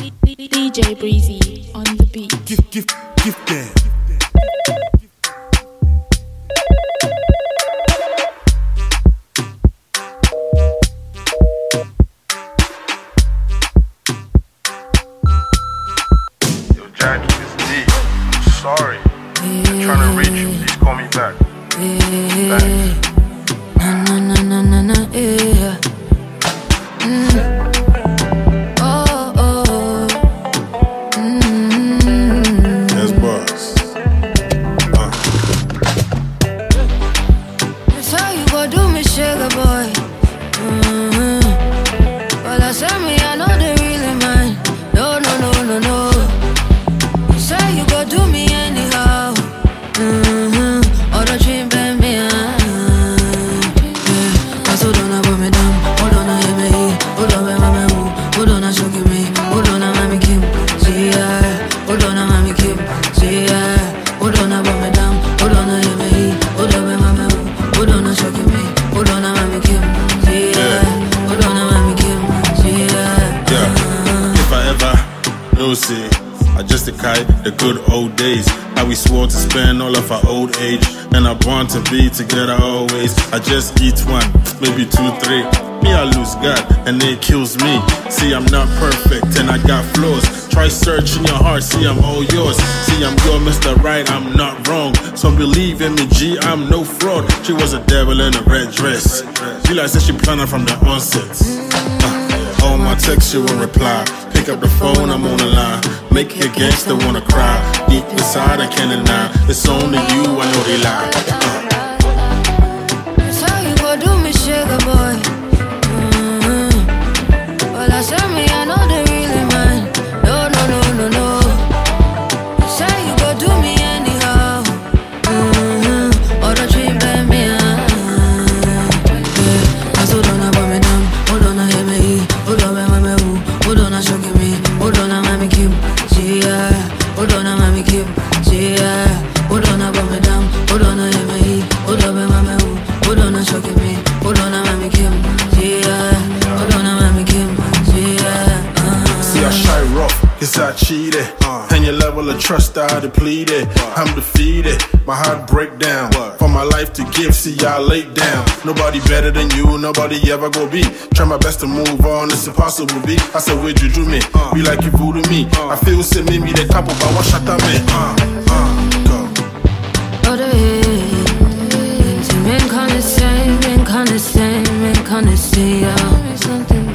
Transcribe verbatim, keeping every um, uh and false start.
D J Breezy on the beat. Gift, gift, gift them. Yo, Jackie, it's D. I'm sorry. I'm trying to reach you. Please call me back. Thanks. Na na na na na na, yeah. Mm. Oh oh. Mm. That's boss. Uh. That's how you go do me, sugar boy. Mm-hmm. Well, I said me, I know they really mine. No no no no no. You say you go do me anyhow. Mm-hmm. All the dream, baby. Hold on, put me down. Hold on, I hear me. Hold on, mama, move. Hold on, I show me. Hold on, mommy Kim. See ya. Hold on, mommy Kim. See ya. Hold on, put me down. Hold on, I hear me. Hold on, mama, move. Hold on, I show me. Hold on, mommy Kim. See ya. Hold on, mommy Kim. See ya. Yeah. If I ever no see, I just a kite the good old days. How we swore to spend all of our old age, and I want to be together always. I just eat one, maybe two, three. Me, I lose God, and it kills me. See, I'm not perfect, and I got flaws. Try searching your heart, see, I'm all yours. See, I'm your Mister Right, I'm not wrong. So believe in me, G, I'm no fraud. She was a devil in a red dress. She like said she planned it from the onset. Uh, all my texts, she won't reply. Pick up the phone, I'm on the line. Make a gangster wanna cry. Deep inside, I can't deny. It's only you, I know they lie. Uh. That's how you go do me, sugar boy. Mm-hmm. Well, I said me, I know they really mine. No, no, no, no, no. You say you go do me anyhow. Mm-hmm. All the dream, baby. Yeah. Hold on, put me down. Hold on, I hear me. Hold on, mama, move. Hold on, I show me. Hold on, mommy Kim. See ya. Hold on, mommy Kim. See ya. Hold on, put me down. Hold on, I hear me. Hold on, mama, move. Hold on, I show me. Hold on, mommy Kim. See ya. Hold on, mommy Kim. See ya. Uh-huh. See, I shy rough, cause I cheated. Uh, and your level of trust I depleted. Uh, I'm defeated, my heart break down. Uh, For my life to give, see I laid down. Nobody better than you, nobody ever go be. Try my best to move on, it's impossible be. I said, where'd you do me? Uh, be like you voodoo me. Uh, I feel say maybe the couple, but what shut up me? Uh, uh, go. Oh, the men can't say, men can't say, men can't say, yeah. Something